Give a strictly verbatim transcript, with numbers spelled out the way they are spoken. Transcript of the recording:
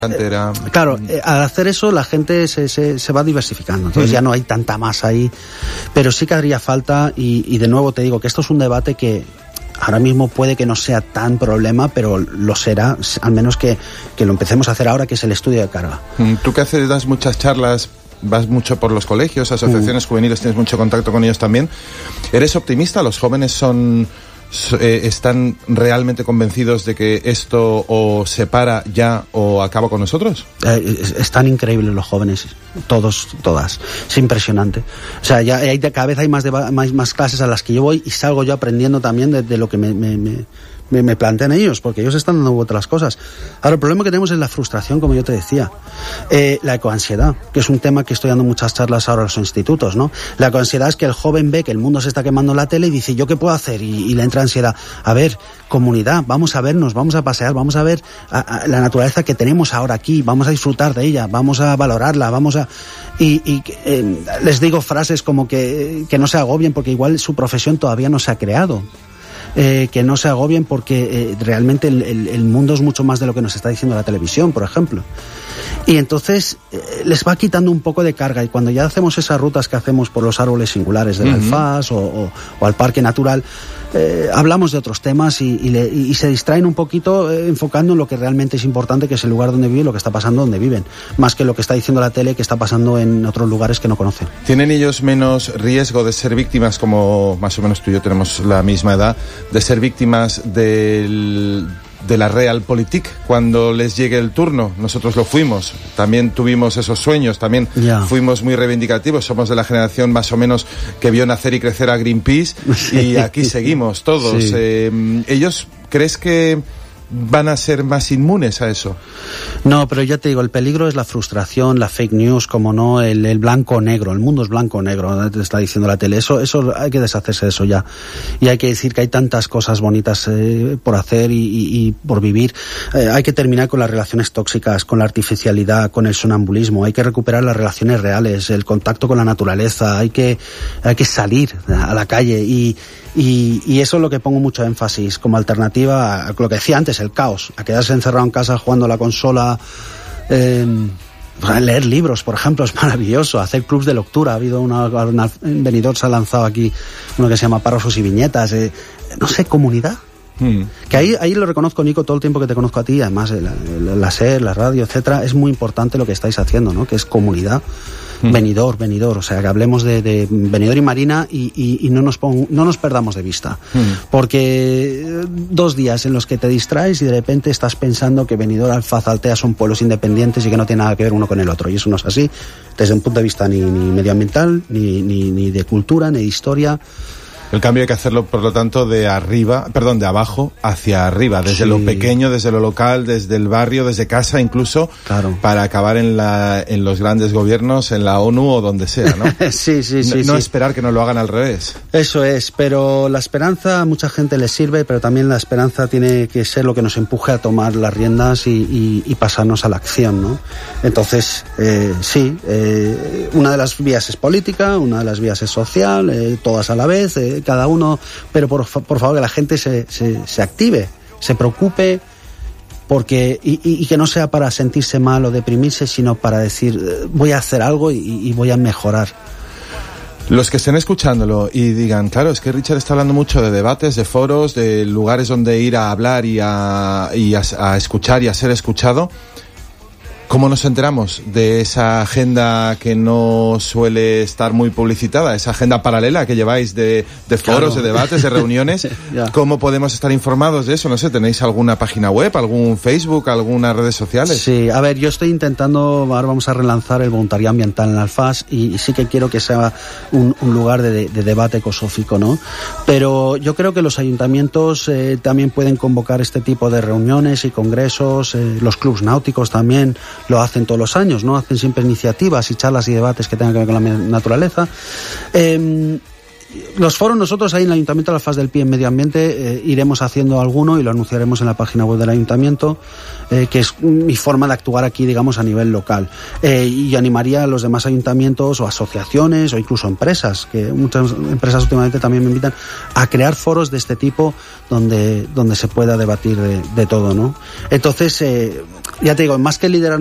Cantera. Eh, claro, eh, al hacer eso la gente se, se, se va diversificando, entonces uh-huh. ya no hay tanta masa ahí, pero sí que haría falta, y, y de nuevo te digo que esto es un debate que ahora mismo puede que no sea tan problema, pero lo será, al menos que, que lo empecemos a hacer ahora, que es el estudio de carga. Tú que haces, das muchas charlas, vas mucho por los colegios, asociaciones uh. juveniles, tienes mucho contacto con ellos también. ¿Eres optimista? ¿Los jóvenes son... Eh, están realmente convencidos de que esto o se para ya o acaba con nosotros? Eh, están increíbles los jóvenes, todos, todas. Es impresionante. O sea, ya hay, cada vez hay más, de, más, más clases a las que yo voy y salgo yo aprendiendo también de, de lo que me, me, me, me, me plantean ellos, porque ellos están dando vueltas las cosas. Ahora, el problema que tenemos es la frustración, como yo te decía. Eh, la ecoansiedad, que es un tema que estoy dando muchas charlas ahora en los institutos, ¿no? La ecoansiedad es que el joven ve que el mundo se está quemando en la tele y dice, ¿yo qué puedo hacer? Y, y le entra ansiedad. A ver, comunidad, vamos a vernos, vamos a pasear, vamos a ver a, a la naturaleza que tenemos ahora aquí, vamos a disfrutar de ella, vamos a valorarla, vamos a... Y, y eh, les digo frases como que, que no se agobien porque igual su profesión todavía no se ha creado. Eh, que no se agobien porque eh, realmente el, el, el mundo es mucho más de lo que nos está diciendo la televisión, por ejemplo. Y entonces eh, les va quitando un poco de carga, y cuando ya hacemos esas rutas que hacemos por los árboles singulares del uh-huh. Alfaz o, o, o al Parque Natural, eh, hablamos de otros temas y, y, le, y se distraen un poquito eh, enfocando en lo que realmente es importante, que es el lugar donde viven, lo que está pasando donde viven, más que lo que está diciendo la tele que está pasando en otros lugares que no conocen. ¿Tienen ellos menos riesgo de ser víctimas, como más o menos tú y yo tenemos la misma edad, de ser víctimas del... de la Realpolitik cuando les llegue el turno? Nosotros lo fuimos, también tuvimos esos sueños, también yeah. fuimos muy reivindicativos, somos de la generación más o menos que vio nacer y crecer a Greenpeace sí. y aquí seguimos todos. Sí. Eh, ¿Ellos crees que van a ser más inmunes a eso? No, pero ya te digo, el peligro es la frustración, la fake news, como no, el, el blanco o negro, el mundo es blanco o negro, te está diciendo la tele, eso, eso hay que deshacerse de eso ya, y hay que decir que hay tantas cosas bonitas eh, por hacer y, y, y por vivir. Eh, hay que terminar con las relaciones tóxicas, con la artificialidad, con el sonambulismo, hay que recuperar las relaciones reales, el contacto con la naturaleza, hay que, hay que salir a la calle y Y, y eso es lo que pongo mucho énfasis como alternativa a lo que decía antes, el caos, a quedarse encerrado en casa jugando a la consola. Eh, leer libros, por ejemplo, es maravilloso. Hacer clubs de lectura, ha habido una, una en Benidorm se ha lanzado aquí uno que se llama Párrafos y Viñetas. Eh, no sé, comunidad. Mm. Que ahí, ahí lo reconozco, Nico, todo el tiempo que te conozco a ti, además la, la, la SER, la radio, etcétera, es muy importante lo que estáis haciendo, ¿no? Que es comunidad. Mm. Benidorm, Benidorm, o sea, que hablemos de, de Benidorm y Marina y, y, y no nos pon, no nos perdamos de vista. Mm. Porque dos días en los que te distraes y de repente estás pensando que Benidorm, Alfaz, Altea son pueblos independientes y que no tiene nada que ver uno con el otro, y eso no es así, desde un punto de vista ni, ni medioambiental, ni, ni, ni de cultura, ni de historia. El cambio hay que hacerlo, por lo tanto, de arriba, perdón, de abajo hacia arriba, desde sí. lo pequeño, desde lo local, desde el barrio, desde casa incluso, claro. para acabar en la en los grandes gobiernos, en la ONU o donde sea, ¿no? sí, sí, sí. No, no sí. esperar que nos lo hagan al revés. Eso es, pero la esperanza a mucha gente le sirve, pero también la esperanza tiene que ser lo que nos empuje a tomar las riendas y, y, y pasarnos a la acción, ¿no? Entonces, eh, sí, eh, una de las vías es política, una de las vías es social, eh, todas a la vez, eh, cada uno, pero por, por favor que la gente se, se, se active, se preocupe, porque y, y, y que no sea para sentirse mal o deprimirse, sino para decir voy a hacer algo y, y voy a mejorar. Los que estén escuchándolo y digan, claro, es que Richard está hablando mucho de debates, de foros, de lugares donde ir a hablar y a, y a, a escuchar y a ser escuchado. ¿Cómo nos enteramos de esa agenda que no suele estar muy publicitada, esa agenda paralela que lleváis de, de foros, claro. de debates, de reuniones? yeah. ¿Cómo podemos estar informados de eso? No sé, ¿tenéis alguna página web, algún Facebook, algunas redes sociales? Sí, a ver, yo estoy intentando, ahora vamos a relanzar el voluntariado ambiental en Alfaz y, y sí que quiero que sea un, un lugar de, de debate ecosófico, ¿no? Pero yo creo que los ayuntamientos eh, también pueden convocar este tipo de reuniones y congresos, eh, los clubs náuticos también lo hacen todos los años, ¿no? Hacen siempre iniciativas y charlas y debates que tengan que ver con la naturaleza. Eh, los foros, nosotros ahí en el Ayuntamiento de Las Fas del Pi en Medio Ambiente eh, iremos haciendo alguno y lo anunciaremos en la página web del Ayuntamiento, eh, que es mi forma de actuar aquí, digamos, a nivel local. Eh, y animaría a los demás ayuntamientos o asociaciones o incluso empresas, que muchas empresas últimamente también me invitan a crear foros de este tipo donde, donde se pueda debatir de, de todo, ¿no? Entonces, eh, ya te digo, más que liderar